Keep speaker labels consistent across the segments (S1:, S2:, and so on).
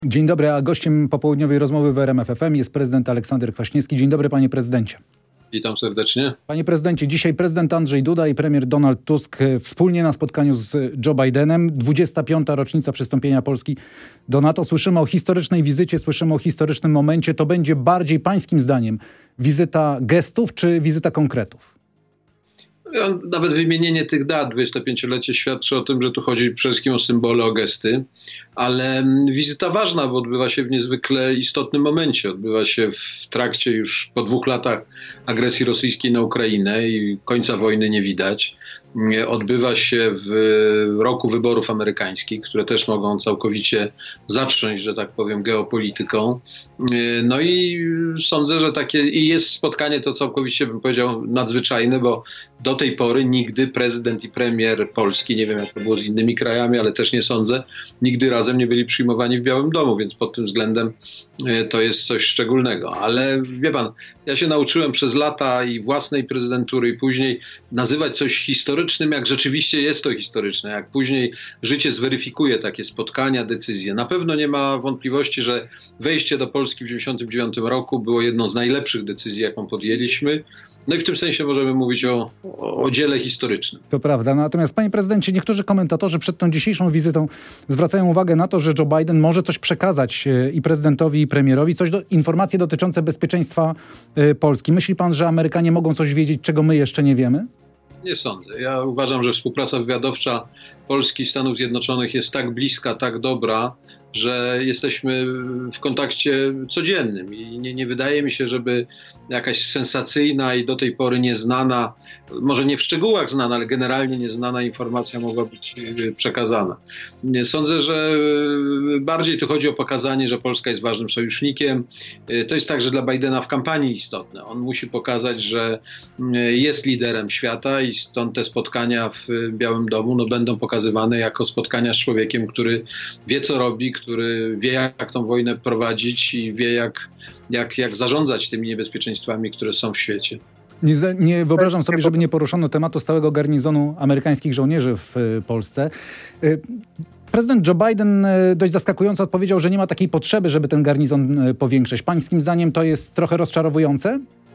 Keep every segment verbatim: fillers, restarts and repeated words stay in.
S1: Dzień dobry, a gościem popołudniowej rozmowy w R M F F M jest prezydent Aleksander Kwaśniewski. Dzień dobry, panie prezydencie.
S2: Witam serdecznie.
S1: Panie prezydencie, dzisiaj prezydent Andrzej Duda i premier Donald Tusk wspólnie na spotkaniu z Joe Bidenem. dwudziesta piąta rocznica przystąpienia Polski do NATO. Słyszymy o historycznej wizycie, słyszymy o historycznym momencie. To będzie bardziej pańskim zdaniem wizyta gestów czy wizyta konkretów?
S2: Nawet wymienienie tych dat, dwudziestopięciolecie, świadczy o tym, że tu chodzi przede wszystkim o symbole, o gesty, ale wizyta ważna, bo odbywa się w niezwykle istotnym momencie. Odbywa się w trakcie już po dwóch latach agresji rosyjskiej na Ukrainę i końca wojny nie widać. Odbywa się w roku wyborów amerykańskich, które też mogą całkowicie zatrząść, że tak powiem, geopolityką. No i sądzę, że takie i jest spotkanie to całkowicie, bym powiedział, nadzwyczajne, bo do tej pory nigdy prezydent i premier Polski, nie wiem jak to było z innymi krajami, ale też nie sądzę, nigdy razem nie byli przyjmowani w Białym Domu, więc pod tym względem to jest coś szczególnego. Ale wie pan, ja się nauczyłem przez lata i własnej prezydentury i później nazywać coś historycznym, jak rzeczywiście jest to historyczne, jak później życie zweryfikuje takie spotkania, decyzje. Na pewno nie ma wątpliwości, że wejście do Polski w tysiąc dziewięćset dziewięćdziesiątym dziewiątym roku było jedną z najlepszych decyzji, jaką podjęliśmy. No i w tym sensie możemy mówić o, o, o dziele historycznym.
S1: To prawda. Natomiast, panie prezydencie, niektórzy komentatorzy przed tą dzisiejszą wizytą zwracają uwagę na to, że Joe Biden może coś przekazać i prezydentowi, i premierowi, coś do, informacje dotyczące bezpieczeństwa y, Polski. Myśli pan, że Amerykanie mogą coś wiedzieć, czego my jeszcze nie wiemy?
S2: Nie sądzę. Ja uważam, że współpraca wywiadowcza Polski i Stanów Zjednoczonych jest tak bliska, tak dobra, że jesteśmy w kontakcie codziennym i nie, nie wydaje mi się, żeby jakaś sensacyjna i do tej pory nieznana, może nie w szczegółach znana, ale generalnie nieznana informacja mogła być przekazana. Sądzę, że bardziej tu chodzi o pokazanie, że Polska jest ważnym sojusznikiem. To jest także dla Bidena w kampanii istotne. On musi pokazać, że jest liderem świata i stąd te spotkania w Białym Domu no, będą pokazywane jako spotkania z człowiekiem, który wie, co robi, który wie, jak tą wojnę prowadzić i wie, jak, jak, jak zarządzać tymi niebezpieczeństwami, które są w świecie.
S1: Nie, nie wyobrażam sobie, żeby nie poruszono tematu stałego garnizonu amerykańskich żołnierzy w Polsce. Prezydent Joe Biden dość zaskakująco odpowiedział, że nie ma takiej potrzeby, żeby ten garnizon powiększać. Pańskim zdaniem to jest trochę rozczarowujące?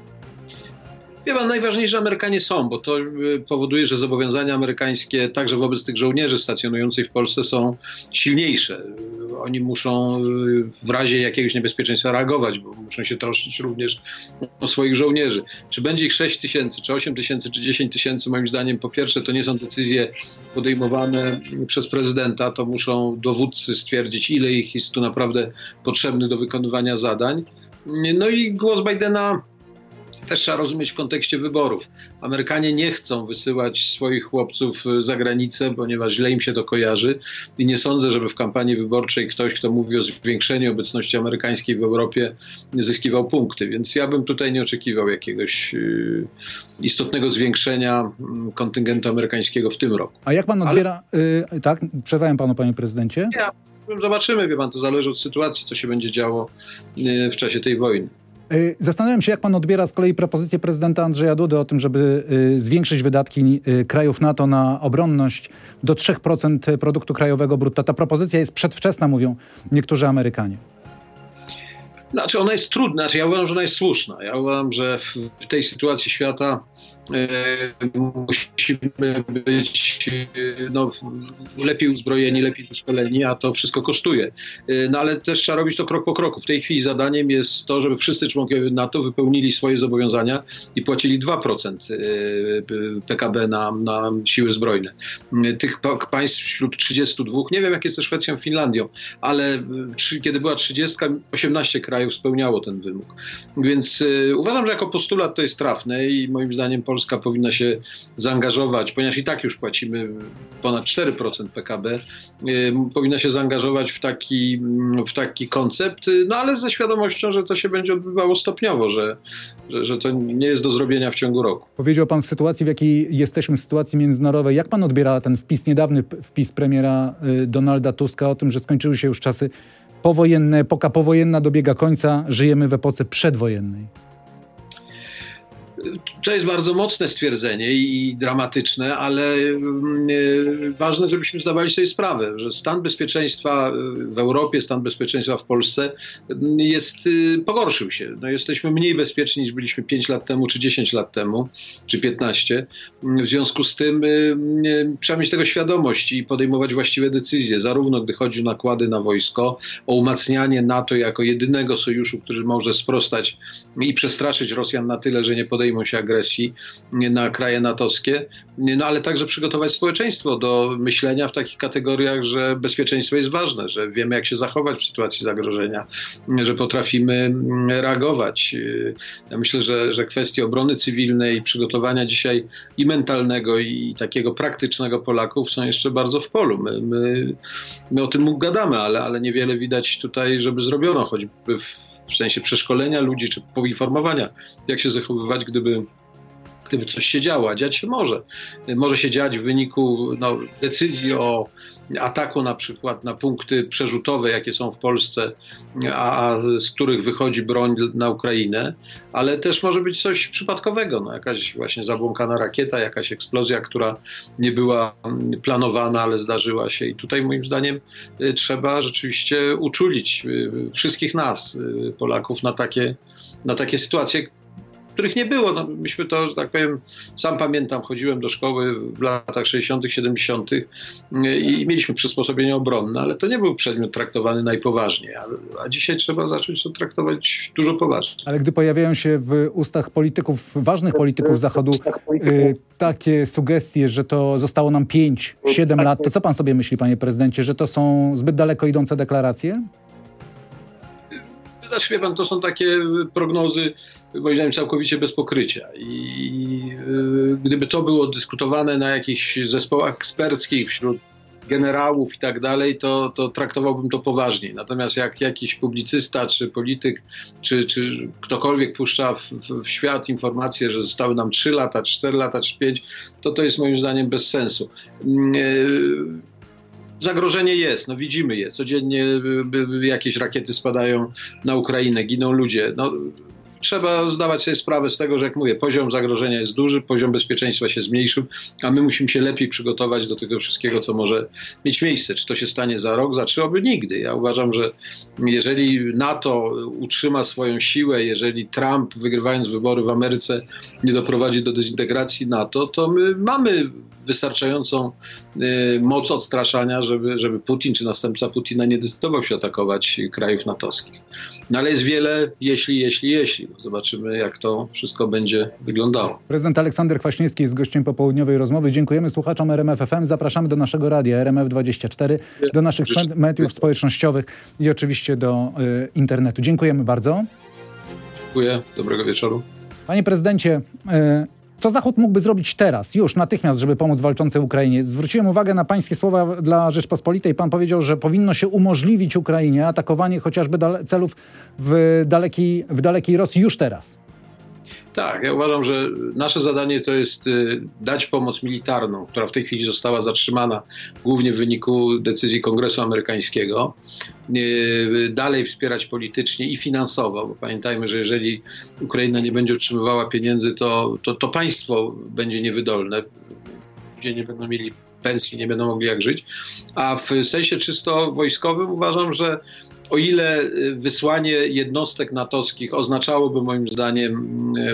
S2: Wie pan, najważniejsze Amerykanie są, bo to powoduje, że zobowiązania amerykańskie także wobec tych żołnierzy stacjonujących w Polsce są silniejsze. Oni muszą w razie jakiegoś niebezpieczeństwa reagować, bo muszą się troszczyć również o swoich żołnierzy. Czy będzie ich sześć tysięcy, czy osiem tysięcy, czy dziesięć tysięcy, moim zdaniem po pierwsze to nie są decyzje podejmowane przez prezydenta, to muszą dowódcy stwierdzić, ile ich jest tu naprawdę potrzebnych do wykonywania zadań. No i głos Bidena też trzeba rozumieć w kontekście wyborów. Amerykanie nie chcą wysyłać swoich chłopców za granicę, ponieważ źle im się to kojarzy i nie sądzę, żeby w kampanii wyborczej ktoś, kto mówi o zwiększeniu obecności amerykańskiej w Europie, zyskiwał punkty. Więc ja bym tutaj nie oczekiwał jakiegoś yy, istotnego zwiększenia kontyngentu amerykańskiego w tym roku.
S1: A jak pan odbiera... Ale... Yy, tak, przerwałem panu, panie prezydencie.
S2: Ja, zobaczymy, wie pan, to zależy od sytuacji, co się będzie działo yy, w czasie tej wojny.
S1: Zastanawiam się, jak pan odbiera z kolei propozycję prezydenta Andrzeja Dudy o tym, żeby zwiększyć wydatki krajów NATO na obronność do trzy procent produktu krajowego brutto. Ta propozycja jest przedwczesna, mówią niektórzy Amerykanie.
S2: Znaczy ona jest trudna, znaczy ja uważam, że ona jest słuszna. Ja uważam, że w tej sytuacji świata e, musimy być no, lepiej uzbrojeni, lepiej wyszkoleni, a to wszystko kosztuje. E, no ale też trzeba robić to krok po kroku. W tej chwili zadaniem jest to, żeby wszyscy członkowie NATO wypełnili swoje zobowiązania i płacili dwa procent P K B na, na siły zbrojne. Tych państw wśród trzydziestu dwóch, nie wiem jak jest ze Szwecją, Finlandią, ale kiedy była trzydziestka, osiemnaście krajów spełniało ten wymóg. Więc y, uważam, że jako postulat to jest trafne i moim zdaniem Polska powinna się zaangażować, ponieważ i tak już płacimy ponad cztery procent P K B, y, powinna się zaangażować w taki, w taki koncept, y, no ale ze świadomością, że to się będzie odbywało stopniowo, że, że, że to nie jest do zrobienia w ciągu roku.
S1: Powiedział pan w sytuacji, w jakiej jesteśmy, w sytuacji międzynarodowej. Jak pan odbiera ten wpis, niedawny wpis premiera y, Donalda Tuska o tym, że skończyły się już czasy powojenne, epoka powojenna dobiega końca, żyjemy w epoce przedwojennej?
S2: To jest bardzo mocne stwierdzenie i dramatyczne, ale ważne, żebyśmy zdawali sobie sprawę, że stan bezpieczeństwa w Europie, stan bezpieczeństwa w Polsce jest, pogorszył się. No, jesteśmy mniej bezpieczni niż byliśmy pięć lat temu, czy dziesięć lat temu, czy piętnaście. W związku z tym trzeba mieć tego świadomość i podejmować właściwe decyzje, zarówno gdy chodzi o nakłady na wojsko, o umacnianie NATO jako jedynego sojuszu, który może sprostać i przestraszyć Rosjan na tyle, że nie podejmą się agresji na kraje natowskie, no ale także przygotować społeczeństwo do myślenia w takich kategoriach, że bezpieczeństwo jest ważne, że wiemy, jak się zachować w sytuacji zagrożenia, że potrafimy reagować. Ja myślę, że, że kwestie obrony cywilnej, przygotowania dzisiaj i mentalnego, i takiego praktycznego Polaków są jeszcze bardzo w polu. My, my, my o tym gadamy, ale, ale niewiele widać tutaj, żeby zrobiono, choćby w w sensie przeszkolenia ludzi, czy poinformowania, jak się zachowywać, gdyby, gdyby coś się działo, a dziać się może. Może się dziać w wyniku no, decyzji o ataku na przykład na punkty przerzutowe, jakie są w Polsce, a, a z których wychodzi broń na Ukrainę, ale też może być coś przypadkowego, no, jakaś właśnie zabłąkana rakieta, jakaś eksplozja, która nie była planowana, ale zdarzyła się i tutaj moim zdaniem trzeba rzeczywiście uczulić wszystkich nas, Polaków, na takie, na takie sytuacje, których nie było. No, myśmy to, że tak powiem, sam pamiętam, chodziłem do szkoły w latach sześćdziesiątych, siedemdziesiątych i mieliśmy przysposobienie obronne, ale to nie był przedmiot traktowany najpoważniej, a, a dzisiaj trzeba zacząć to traktować dużo poważniej.
S1: Ale gdy pojawiają się w ustach polityków, ważnych polityków Zachodu, y, takie sugestie, że to zostało nam pięć, siedem lat, to co pan sobie myśli, panie prezydencie, że to są zbyt daleko idące deklaracje?
S2: Znaczy, wie pan, to są takie prognozy, moim zdaniem, całkowicie bez pokrycia. I yy, gdyby to było dyskutowane na jakichś zespołach eksperckich wśród generałów i tak dalej, to, to traktowałbym to poważniej. Natomiast jak jakiś publicysta, czy polityk, czy, czy ktokolwiek puszcza w, w, w świat informacje, że zostały nam trzy lata, cztery lata, czy pięć, to to jest moim zdaniem bez sensu. Yy, Zagrożenie jest, no widzimy je. Codziennie jakieś rakiety spadają na Ukrainę, giną ludzie. No, trzeba zdawać sobie sprawę z tego, że jak mówię, poziom zagrożenia jest duży, poziom bezpieczeństwa się zmniejszył, a my musimy się lepiej przygotować do tego wszystkiego, co może mieć miejsce. Czy to się stanie za rok, za trzy, oby nigdy. Ja uważam, że jeżeli NATO utrzyma swoją siłę, jeżeli Trump, wygrywając wybory w Ameryce, nie doprowadzi do dezintegracji NATO, to my mamy wystarczającą y, moc odstraszania, żeby, żeby Putin czy następca Putina nie decydował się atakować krajów natowskich. No ale jest wiele jeśli, jeśli, jeśli. No zobaczymy, jak to wszystko będzie wyglądało.
S1: Prezydent Aleksander Kwaśniewski jest gościem popołudniowej rozmowy. Dziękujemy słuchaczom R M F F M. Zapraszamy do naszego radia R M F dwadzieścia cztery, do naszych mediów społecznościowych i oczywiście do y, internetu. Dziękujemy bardzo.
S2: Dziękuję. Dobrego wieczoru.
S1: Panie prezydencie, y, co Zachód mógłby zrobić teraz, już natychmiast, żeby pomóc walczącej Ukrainie? Zwróciłem uwagę na pańskie słowa dla Rzeczpospolitej. Pan powiedział, że powinno się umożliwić Ukrainie atakowanie chociażby dale- celów w dalekiej, w dalekiej Rosji już teraz.
S2: Tak, ja uważam, że nasze zadanie to jest y, dać pomoc militarną, która w tej chwili została zatrzymana głównie w wyniku decyzji Kongresu Amerykańskiego. Y, dalej wspierać politycznie i finansowo, bo pamiętajmy, że jeżeli Ukraina nie będzie otrzymywała pieniędzy, to, to, to państwo będzie niewydolne. Ludzie nie będą mieli pensji, nie będą mogli jak żyć. A w sensie czysto wojskowym uważam, że o ile wysłanie jednostek natowskich oznaczałoby moim zdaniem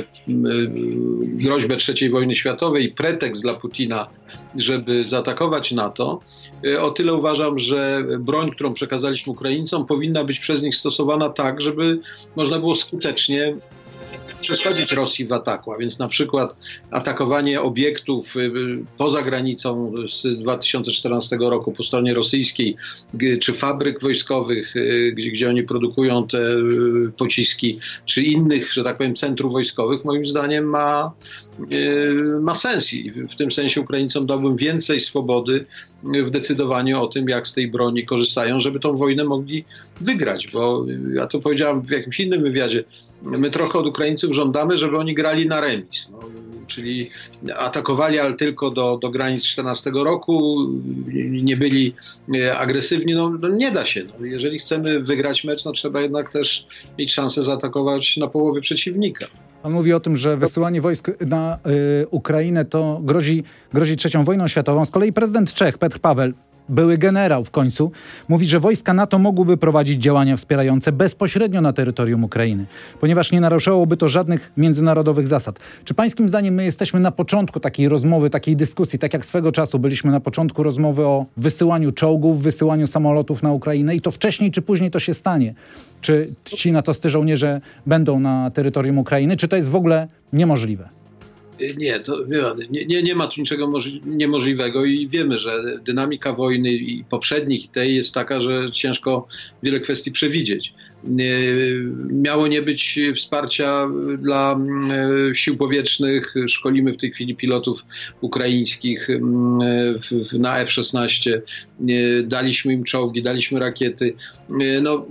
S2: groźbę trzeciej wojny światowej i pretekst dla Putina, żeby zaatakować NATO, o tyle uważam, że broń, którą przekazaliśmy Ukraińcom, powinna być przez nich stosowana tak, żeby można było skutecznie przeszkodzić Rosji w ataku, a więc na przykład atakowanie obiektów poza granicą z dwa tysiące czternastego roku po stronie rosyjskiej, czy fabryk wojskowych, gdzie, gdzie oni produkują te pociski, czy innych, że tak powiem, centrów wojskowych, moim zdaniem ma, ma sens. I w tym sensie Ukraińcom dałbym więcej swobody w decydowaniu o tym, jak z tej broni korzystają, żeby tą wojnę mogli wygrać, bo ja to powiedziałem w jakimś innym wywiadzie, my trochę od Ukraińców Ukraińcom żądamy, żeby oni grali na remis. No, czyli atakowali, ale tylko do, do granic czternastego roku, nie byli agresywni. No, no nie da się. No, jeżeli chcemy wygrać mecz, no trzeba jednak też mieć szansę zaatakować na połowie przeciwnika.
S1: Pan mówi o tym, że wysyłanie wojsk na y, Ukrainę to grozi, grozi trzecią wojną światową. Z kolei prezydent Czech, Petr Paweł, były generał w końcu, mówi, że wojska NATO mogłyby prowadzić działania wspierające bezpośrednio na terytorium Ukrainy, ponieważ nie naruszałoby to żadnych międzynarodowych zasad. Czy pańskim zdaniem my jesteśmy na początku takiej rozmowy, takiej dyskusji, tak jak swego czasu byliśmy na początku rozmowy o wysyłaniu czołgów, wysyłaniu samolotów na Ukrainę i to wcześniej czy później to się stanie? Czy ci natowscy żołnierze będą na terytorium Ukrainy, czy to jest w ogóle niemożliwe?
S2: Nie, to nie, nie, nie ma tu niczego możli- niemożliwego i wiemy, że dynamika wojny i poprzednich i tej jest taka, że ciężko wiele kwestii przewidzieć. Miało nie być wsparcia dla sił powietrznych. Szkolimy w tej chwili pilotów ukraińskich na F szesnaście. Daliśmy im czołgi, daliśmy rakiety. No,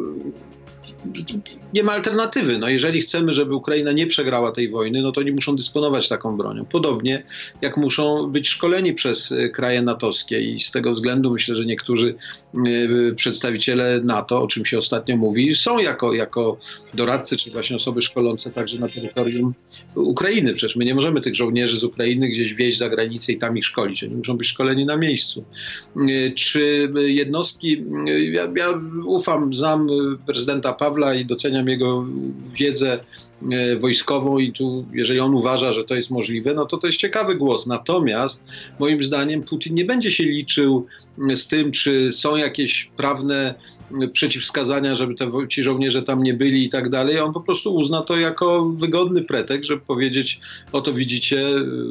S2: nie ma alternatywy. No, jeżeli chcemy, żeby Ukraina nie przegrała tej wojny, no to oni muszą dysponować taką bronią. Podobnie jak muszą być szkoleni przez kraje natowskie i z tego względu myślę, że niektórzy przedstawiciele NATO, o czym się ostatnio mówi, są jako, jako doradcy czy właśnie osoby szkolące także na terytorium Ukrainy. Przecież my nie możemy tych żołnierzy z Ukrainy gdzieś wieźć za granicę i tam ich szkolić. Oni muszą być szkoleni na miejscu. Czy jednostki, ja, ja ufam, znam prezydenta Pawła i doceniam jego wiedzę wojskową i tu, jeżeli on uważa, że to jest możliwe, no to to jest ciekawy głos. Natomiast moim zdaniem Putin nie będzie się liczył z tym, czy są jakieś prawne przeciwwskazania, żeby te, ci żołnierze tam nie byli i tak dalej. On po prostu uzna to jako wygodny pretekst, żeby powiedzieć, oto widzicie,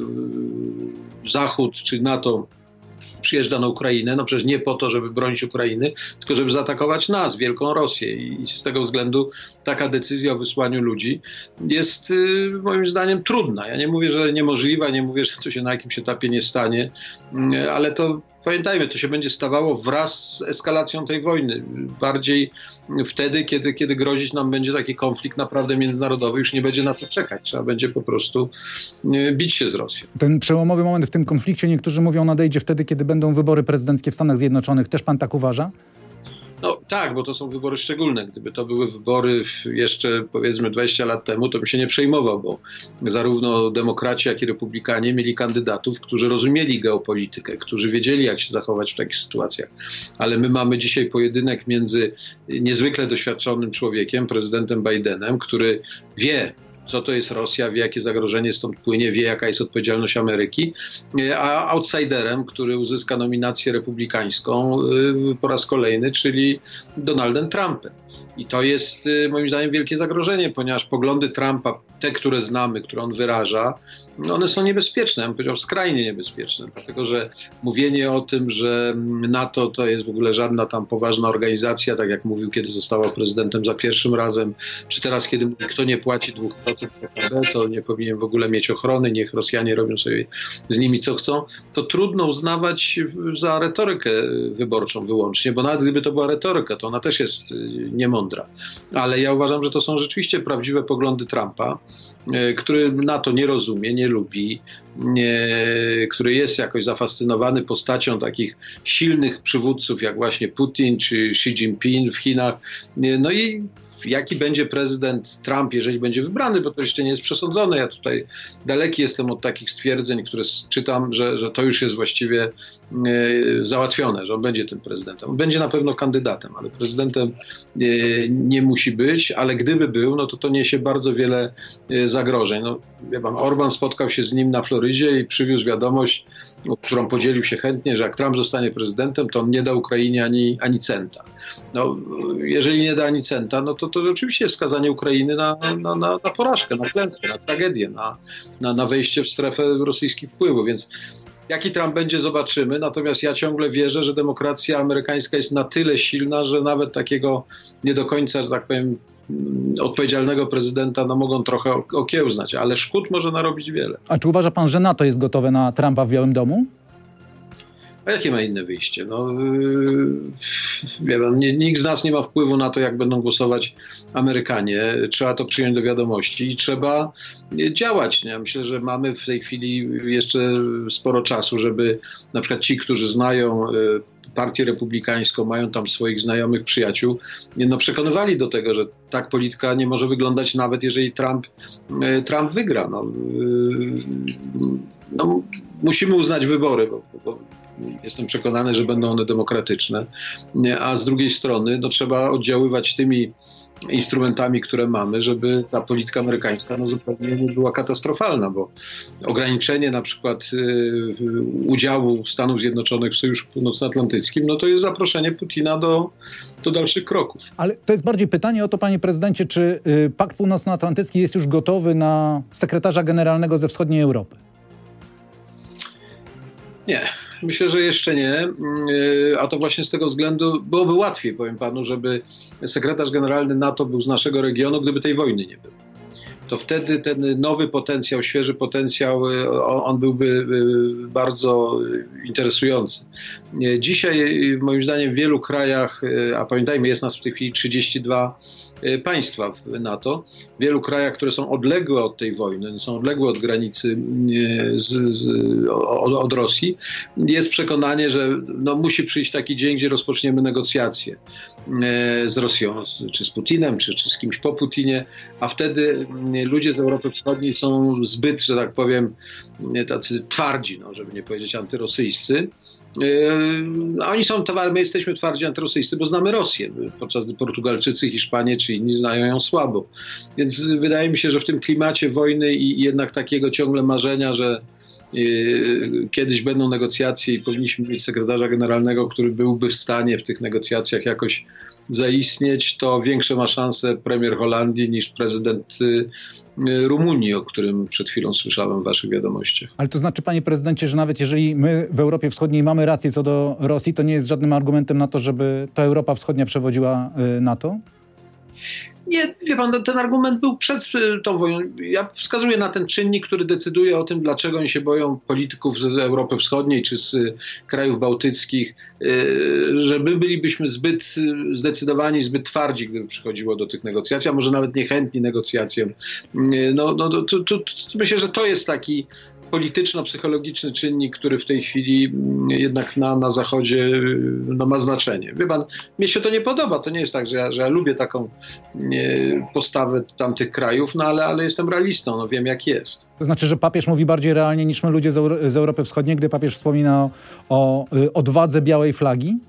S2: Zachód czy NATO przyjeżdża na Ukrainę, no przecież nie po to, żeby bronić Ukrainy, tylko żeby zaatakować nas, Wielką Rosję. I z tego względu taka decyzja o wysłaniu ludzi jest y, moim zdaniem trudna. Ja nie mówię, że niemożliwa, nie mówię, że to się na jakimś etapie nie stanie, y, ale to pamiętajmy, to się będzie stawało wraz z eskalacją tej wojny. Bardziej wtedy, kiedy, kiedy grozić nam będzie taki konflikt naprawdę międzynarodowy, już nie będzie na co czekać. Trzeba będzie po prostu bić się z Rosją.
S1: Ten przełomowy moment w tym konflikcie, niektórzy mówią, nadejdzie wtedy, kiedy będą wybory prezydenckie w Stanach Zjednoczonych. Też pan tak uważa?
S2: No tak, bo to są wybory szczególne. Gdyby to były wybory jeszcze powiedzmy dwadzieścia lat temu, to bym się nie przejmował, bo zarówno demokraci, jak i republikanie mieli kandydatów, którzy rozumieli geopolitykę, którzy wiedzieli, jak się zachować w takich sytuacjach. Ale my mamy dzisiaj pojedynek między niezwykle doświadczonym człowiekiem, prezydentem Bidenem, który wie, co to jest Rosja, wie, jakie zagrożenie stąd płynie, wie, jaka jest odpowiedzialność Ameryki, a outsiderem, który uzyska nominację republikańską po raz kolejny, czyli Donaldem Trumpem. I to jest moim zdaniem wielkie zagrożenie, ponieważ poglądy Trumpa, te, które znamy, które on wyraża, one są niebezpieczne, ja bym powiedział skrajnie niebezpieczne, dlatego że mówienie o tym, że NATO to jest w ogóle żadna tam poważna organizacja, tak jak mówił, kiedy została prezydentem za pierwszym razem, czy teraz, kiedy mówi, kto nie płaci dwa procent P K B, to nie powinien w ogóle mieć ochrony, niech Rosjanie robią sobie z nimi co chcą, to trudno uznawać za retorykę wyborczą wyłącznie, bo nawet gdyby to była retoryka, to ona też jest niemądra. Ale ja uważam, że to są rzeczywiście prawdziwe poglądy Trumpa, który NATO nie rozumie, nie lubi, nie, który jest jakoś zafascynowany postacią takich silnych przywódców jak właśnie Putin czy Xi Jinping w Chinach. No i jaki będzie prezydent Trump, jeżeli będzie wybrany, bo to jeszcze nie jest przesądzone. Ja tutaj daleki jestem od takich stwierdzeń, które czytam, że, że to już jest właściwie e, załatwione, że on będzie tym prezydentem. On będzie na pewno kandydatem, ale prezydentem e, nie musi być, ale gdyby był, no to to niesie bardzo wiele e, zagrożeń. No, wie pan, Orban spotkał się z nim na Florydzie i przywiózł wiadomość, którą podzielił się chętnie, że jak Trump zostanie prezydentem, to on nie da Ukrainie ani, ani centa. No, jeżeli nie da ani centa, no to to oczywiście jest skazanie Ukrainy na, na, na, na porażkę, na klęskę, na tragedię, na, na, na wejście w strefę rosyjskich wpływów, więc jaki Trump będzie, zobaczymy. Natomiast ja ciągle wierzę, że demokracja amerykańska jest na tyle silna, że nawet takiego nie do końca, że tak powiem, odpowiedzialnego prezydenta no, mogą trochę okiełznać, ale szkód może narobić wiele.
S1: A czy uważa pan, że NATO jest gotowe na Trumpa w Białym Domu?
S2: A jakie ma inne wyjście? No, wie pan, nie, nikt z nas nie ma wpływu na to, jak będą głosować Amerykanie. Trzeba to przyjąć do wiadomości i trzeba działać. Ja myślę, że mamy w tej chwili jeszcze sporo czasu, żeby na przykład ci, którzy znają Partię Republikańską, mają tam swoich znajomych, przyjaciół, no przekonywali do tego, że tak polityka nie może wyglądać, nawet jeżeli Trump, Trump wygra. No, no, musimy uznać wybory, bo, bo jestem przekonany, że będą one demokratyczne, a z drugiej strony no, trzeba oddziaływać tymi instrumentami, które mamy, żeby ta polityka amerykańska no, zupełnie nie była katastrofalna, bo ograniczenie na przykład y, udziału Stanów Zjednoczonych w Sojuszu Północnoatlantyckim, no to jest zaproszenie Putina do, do dalszych kroków.
S1: Ale to jest bardziej pytanie o to, panie prezydencie, czy y, Pakt Północnoatlantycki jest już gotowy na sekretarza generalnego ze wschodniej Europy?
S2: Nie. Myślę, że jeszcze nie, a to właśnie z tego względu byłoby łatwiej, powiem panu, żeby sekretarz generalny NATO był z naszego regionu, gdyby tej wojny nie było. To wtedy ten nowy potencjał, świeży potencjał, on byłby bardzo interesujący. Dzisiaj, moim zdaniem, w wielu krajach, a pamiętajmy, jest nas w tej chwili trzydzieści dwa państwa w NATO, w wielu krajach, które są odległe od tej wojny, są odległe od granicy z, z, od, od Rosji, jest przekonanie, że no, musi przyjść taki dzień, gdzie rozpoczniemy negocjacje z Rosją, czy z Putinem, czy, czy z kimś po Putinie, a wtedy ludzie z Europy Wschodniej są zbyt, że tak powiem, tacy twardzi, no, żeby nie powiedzieć antyrosyjscy. A oni są, my jesteśmy twardzi antyrosyjscy, bo znamy Rosję, podczas gdy Portugalczycy, Hiszpanie czy inni znają ją słabo. Więc wydaje mi się, że w tym klimacie wojny i jednak takiego ciągle marzenia, że kiedyś będą negocjacje i powinniśmy mieć sekretarza generalnego, który byłby w stanie w tych negocjacjach jakoś zaistnieć, to większe ma szanse premier Holandii niż prezydent Rumunii, o którym przed chwilą słyszałem w waszych wiadomościach.
S1: Ale to znaczy, panie prezydencie, że nawet jeżeli my w Europie Wschodniej mamy rację co do Rosji, to nie jest żadnym argumentem na to, żeby ta Europa Wschodnia przewodziła NATO?
S2: Nie, wie pan, ten argument był przed tą wojną. Ja wskazuję na ten czynnik, który decyduje o tym, dlaczego oni się boją polityków z Europy Wschodniej czy z krajów bałtyckich, że my bylibyśmy zbyt zdecydowani, zbyt twardzi, gdyby przychodziło do tych negocjacji, a może nawet niechętni negocjacjom. No, no to, to, to, myślę, że to jest taki polityczno-psychologiczny czynnik, który w tej chwili jednak na, na Zachodzie no, ma znaczenie. Wie pan, mnie się to nie podoba. To nie jest tak, że ja, że ja lubię taką nie, postawę tamtych krajów, no ale, ale jestem realistą, no wiem jak jest.
S1: To znaczy, że papież mówi bardziej realnie niż my ludzie z, Euro- z Europy Wschodniej, gdy papież wspomina o, o y, odwadze białej flagi?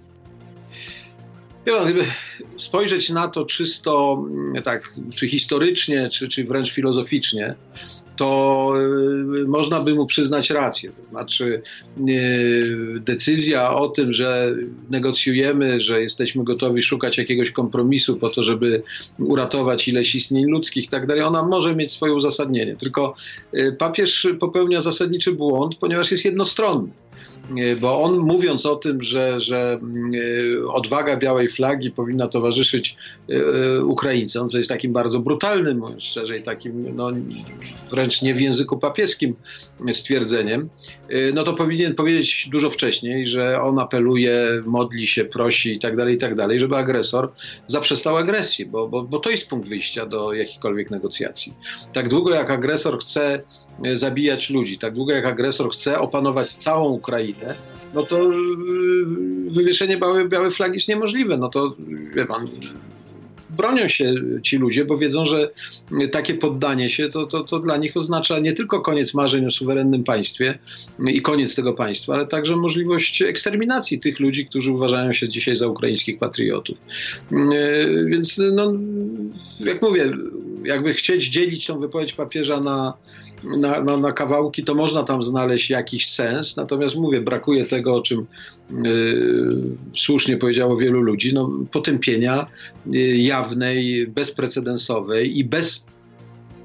S2: Wie pan, gdyby spojrzeć na to czysto tak, czy historycznie, czy, czy wręcz filozoficznie, to y, można by mu przyznać rację. To znaczy y, decyzja o tym, że negocjujemy, że jesteśmy gotowi szukać jakiegoś kompromisu po to, żeby uratować ileś istnień ludzkich i tak dalej, ona może mieć swoje uzasadnienie. Tylko y, papież popełnia zasadniczy błąd, ponieważ jest jednostronny. Bo on mówiąc o tym, że, że odwaga białej flagi powinna towarzyszyć Ukraińcom, co jest takim bardzo brutalnym, mówiąc szczerze, i takim no, wręcz nie w języku papieskim stwierdzeniem, no to powinien powiedzieć dużo wcześniej, że on apeluje, modli się, prosi i tak dalej, i tak dalej, żeby agresor zaprzestał agresji, bo, bo, bo to jest punkt wyjścia do jakichkolwiek negocjacji. Tak długo jak agresor chce zabijać ludzi, tak długo jak agresor chce opanować całą Ukrainę, no to wywieszenie białej, białej flagi jest niemożliwe. No to, wie pan, bronią się ci ludzie, bo wiedzą, że takie poddanie się to, to, to dla nich oznacza nie tylko koniec marzeń o suwerennym państwie i koniec tego państwa, ale także możliwość eksterminacji tych ludzi, którzy uważają się dzisiaj za ukraińskich patriotów. Więc no, jak mówię, jakby chcieć dzielić tą wypowiedź papieża na Na, na, na kawałki, to można tam znaleźć jakiś sens, natomiast mówię, brakuje tego, o czym yy, słusznie powiedziało wielu ludzi, no, potępienia yy, jawnej, bezprecedensowej i bez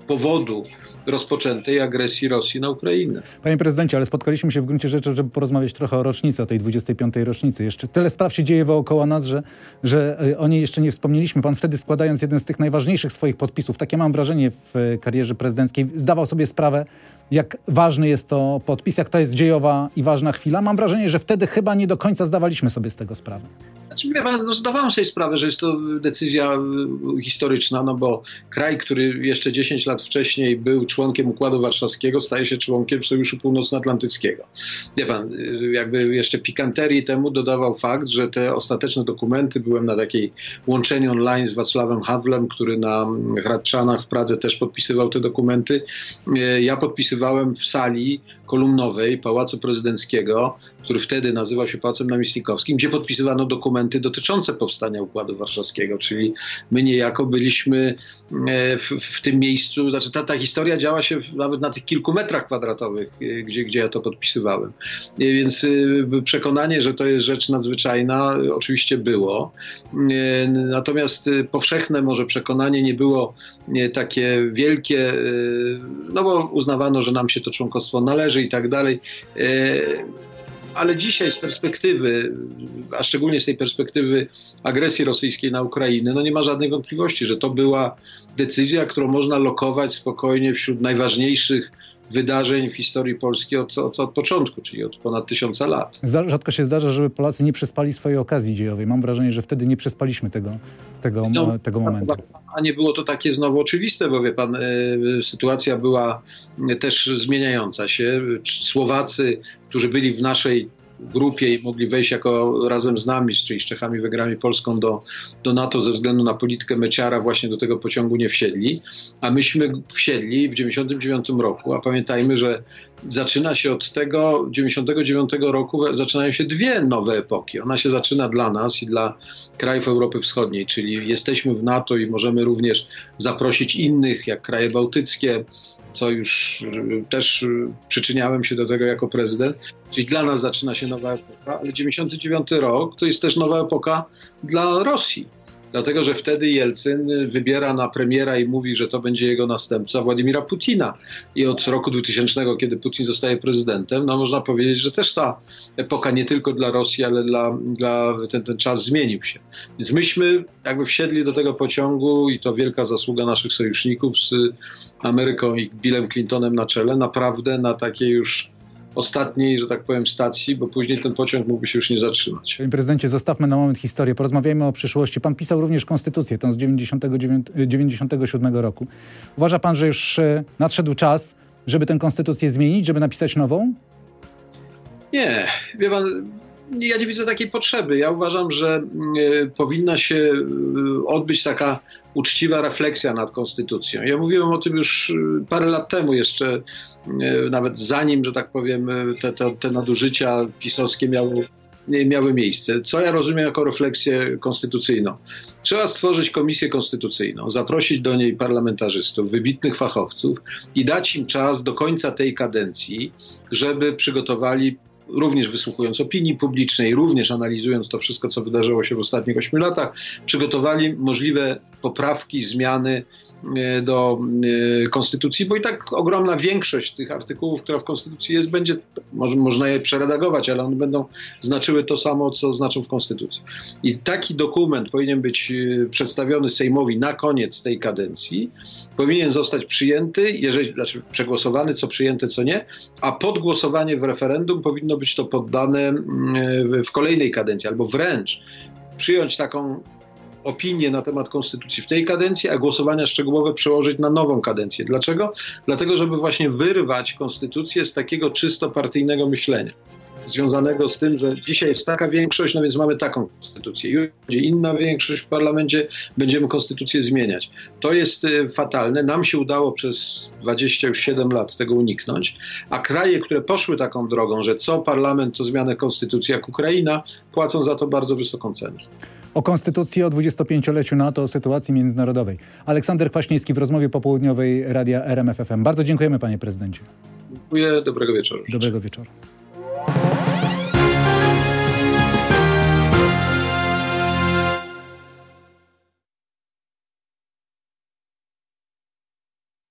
S2: powodu rozpoczętej agresji Rosji na Ukrainę.
S1: Panie prezydencie, ale spotkaliśmy się w gruncie rzeczy, żeby porozmawiać trochę o rocznicy, o tej dwudziestej piątej rocznicy. Jeszcze tyle spraw się dzieje wokoło nas, że, że o niej jeszcze nie wspomnieliśmy. Pan wtedy, składając jeden z tych najważniejszych swoich podpisów, takie mam wrażenie w karierze prezydenckiej, zdawał sobie sprawę, jak ważny jest to podpis, jak to jest dziejowa i ważna chwila. Mam wrażenie, że wtedy chyba nie do końca zdawaliśmy sobie z tego sprawę.
S2: Znaczy, no, zdawałem sobie sprawę, że jest to decyzja historyczna, no bo kraj, który jeszcze dziesięć lat wcześniej był członkiem Układu Warszawskiego, staje się członkiem Sojuszu Północnoatlantyckiego. Wie pan, jakby jeszcze pikanterii temu dodawał fakt, że te ostateczne dokumenty, byłem na takiej łączeniu online z Wacławem Hawlem, który na Hradczanach w Pradze też podpisywał te dokumenty. Ja podpisywałem w sali kolumnowej Pałacu Prezydenckiego, który wtedy nazywał się Pałacem Namiestnikowskim, gdzie podpisywano dokumenty dotyczące powstania Układu Warszawskiego, czyli my niejako byliśmy w, w tym miejscu, znaczy ta, ta historia działa się nawet na tych kilku metrach kwadratowych, gdzie, gdzie ja to podpisywałem. Więc przekonanie, że to jest rzecz nadzwyczajna, oczywiście było. Natomiast powszechne może przekonanie nie było takie wielkie, no bo uznawano, że nam się to członkostwo należy i tak dalej. Ale dzisiaj z perspektywy, a szczególnie z tej perspektywy agresji rosyjskiej na Ukrainę, no nie ma żadnej wątpliwości, że to była decyzja, którą można lokować spokojnie wśród najważniejszych wydarzeń w historii Polski od, od, od początku, czyli od ponad tysiąca lat.
S1: Rzadko się zdarza, żeby Polacy nie przespali swojej okazji dziejowej. Mam wrażenie, że wtedy nie przespaliśmy tego, tego, no, tego momentu.
S2: A nie było to takie znowu oczywiste, bo wie pan, y, sytuacja była też zmieniająca się. Słowacy, którzy byli w naszej grupie i mogli wejść jako razem z nami, czyli z Czechami, Węgrami, Polską do, do NATO ze względu na politykę Mečiara, właśnie do tego pociągu nie wsiedli, a myśmy wsiedli w dziewięćdziesiątym dziewiątym roku, a pamiętajmy, że zaczyna się od tego dziewięćdziesiątego dziewiątego roku, zaczynają się dwie nowe epoki. Ona się zaczyna dla nas i dla krajów Europy Wschodniej, czyli jesteśmy w NATO i możemy również zaprosić innych, jak kraje bałtyckie, co już też przyczyniałem się do tego jako prezydent. Czyli dla nas zaczyna się nowa epoka, ale dziewięćdziesiąty dziewiąty rok to jest też nowa epoka dla Rosji. Dlatego, że wtedy Jelcyn wybiera na premiera i mówi, że to będzie jego następca Władimira Putina. I od roku dwutysięcznego, kiedy Putin zostaje prezydentem, no można powiedzieć, że też ta epoka nie tylko dla Rosji, ale dla, dla ten, ten czas zmienił się. Więc myśmy jakby wsiedli do tego pociągu i to wielka zasługa naszych sojuszników z Ameryką i Billem Clintonem na czele, naprawdę na takiej już ostatniej, że tak powiem, stacji, bo później ten pociąg mógłby się już nie zatrzymać.
S1: Panie prezydencie, zostawmy na moment historię, porozmawiajmy o przyszłości. Pan pisał również konstytucję, tą z dziewięćdziesiątego siódmego roku. Uważa pan, że już nadszedł czas, żeby tę konstytucję zmienić, żeby napisać nową?
S2: Nie, wie pan, ja nie widzę takiej potrzeby. Ja uważam, że y, powinna się y, odbyć taka uczciwa refleksja nad konstytucją. Ja mówiłem o tym już y, parę lat temu jeszcze, y, nawet zanim, że tak powiem, te, te, te nadużycia pisowskie miały, miały miejsce. Co ja rozumiem jako refleksję konstytucyjną? Trzeba stworzyć komisję konstytucyjną, zaprosić do niej parlamentarzystów, wybitnych fachowców i dać im czas do końca tej kadencji, żeby przygotowali, również wysłuchując opinii publicznej, również analizując to wszystko, co wydarzyło się w ostatnich ośmiu latach, przygotowali możliwe poprawki, zmiany do konstytucji, bo i tak ogromna większość tych artykułów, która w konstytucji jest, będzie, może, można je przeredagować, ale one będą znaczyły to samo, co znaczą w konstytucji. I taki dokument powinien być przedstawiony Sejmowi na koniec tej kadencji, powinien zostać przyjęty, jeżeli, znaczy przegłosowany, co przyjęte, co nie, a pod głosowanie w referendum powinno być to poddane w kolejnej kadencji, albo wręcz przyjąć taką opinię na temat konstytucji w tej kadencji, a głosowania szczegółowe przełożyć na nową kadencję. Dlaczego? Dlatego, żeby właśnie wyrwać konstytucję z takiego czysto partyjnego myślenia, związanego z tym, że dzisiaj jest taka większość, no więc mamy taką konstytucję. Już będzie inna większość w parlamencie, będziemy konstytucję zmieniać. To jest y, fatalne. Nam się udało przez dwadzieścia siedem lat tego uniknąć, a kraje, które poszły taką drogą, że co parlament to zmianę konstytucji, jak Ukraina, płacą za to bardzo wysoką cenę.
S1: O konstytucji, o dwudziestopięcioleciu NATO, o sytuacji międzynarodowej. Aleksander Kwaśniewski w rozmowie popołudniowej Radia R M F F M. Bardzo dziękujemy, panie prezydencie.
S2: Dziękuję, dobrego wieczoru.
S1: Dobrego wieczoru.